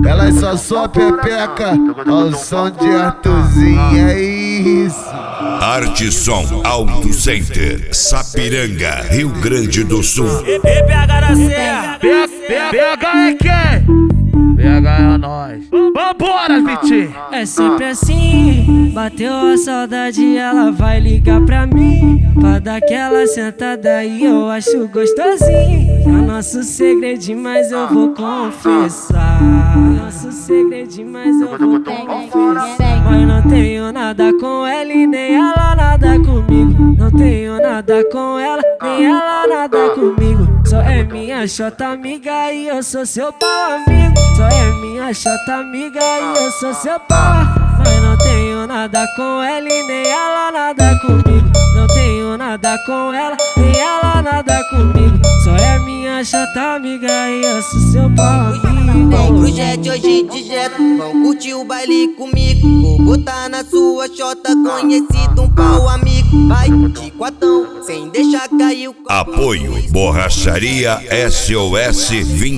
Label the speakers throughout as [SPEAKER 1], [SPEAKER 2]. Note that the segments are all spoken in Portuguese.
[SPEAKER 1] Elas só pepeca ao som de Arthurzinho, é isso.
[SPEAKER 2] Arte Som Auto Center, Sapiranga, Rio Grande do Sul.
[SPEAKER 3] PH da Serra.
[SPEAKER 4] PH é quem? PH é nós. Vambora, Vitinho.
[SPEAKER 5] É sempre assim, bateu a saudade, ela vai ligar pra mim pra dar aquela sentada e eu acho gostosinho. É nosso segredinho, mas eu vou confessar. Nosso segredinho, mas eu vou confessar. Mas não tenho nada com ela e nem ela nada comigo. Não tenho nada com ela, nem ela nada comigo. Só é minha chota amiga e eu sou seu pau amigo. Só é minha chota amiga e eu sou seu pau. Mas não tenho nada com ela e nem ela nada comigo. Não tenho nada com ela, nem ela nada comigo. Só é minha chata amiga e eu sou seu pau amigo.
[SPEAKER 6] Vão pro jet hoje direto, vão curtir o baile comigo. Vou botar na sua chota, conhecido um pau amigo. Vai de quatão, sem deixar cair o copo.
[SPEAKER 2] Apoio Borracharia SOS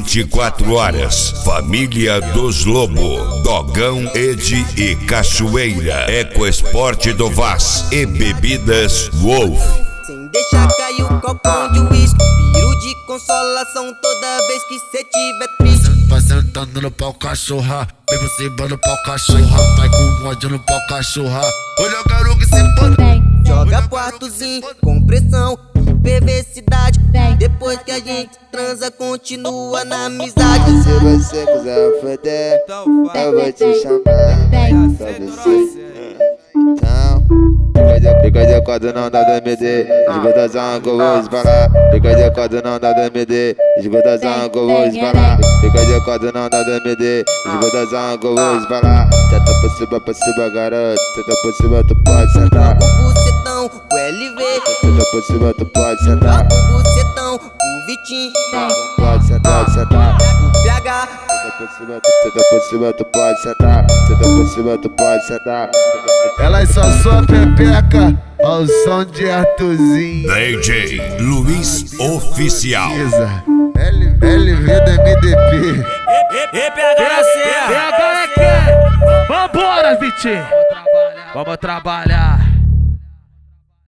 [SPEAKER 2] 24 horas. Família dos Lobo, Dogão, Ed e Cachoeira, Ecoesporte do Vaz e Bebidas Wolf.
[SPEAKER 6] Sem deixar cair o copão de uísque, piro de consolação toda vez que cê tiver triste.
[SPEAKER 1] Vai sentando no pau cachorra, vem você no pau cachorra. Vai com ódio no pau cachorra, olha o garoto que se foda.
[SPEAKER 6] Joga quartozinho com pressão e perversidade. Depois que a gente transa, continua na amizade.
[SPEAKER 7] Se você quiser foder, eu vou te chamar pra você. Então, fica de quatro, não dá DMD. Esgotação que eu vou disparar. Fica de quatro, não dá DMD. Esgotação que eu vou disparar. Fica de quatro, não dá DMD. Esgotação que eu vou disparar. Senta pra cima, garoto. Senta por cima, tu pode sentar.
[SPEAKER 6] O bucetão, o LV.
[SPEAKER 7] Senta por cima, tu pode sentar.
[SPEAKER 6] O bucetão, o Vitinho.
[SPEAKER 7] Pode sentar, sentar.
[SPEAKER 6] O PH.
[SPEAKER 7] Senta por cima, tu pode sentar. Senta por cima, tu pode sentar.
[SPEAKER 1] Elas só pepeca ao som de Arthurzinho.
[SPEAKER 2] DJ Luiz Oficial.
[SPEAKER 1] LV da MDP.
[SPEAKER 3] PH da Serra.
[SPEAKER 4] PH é quem? Vambora, Vitinho. Vamos trabalhar.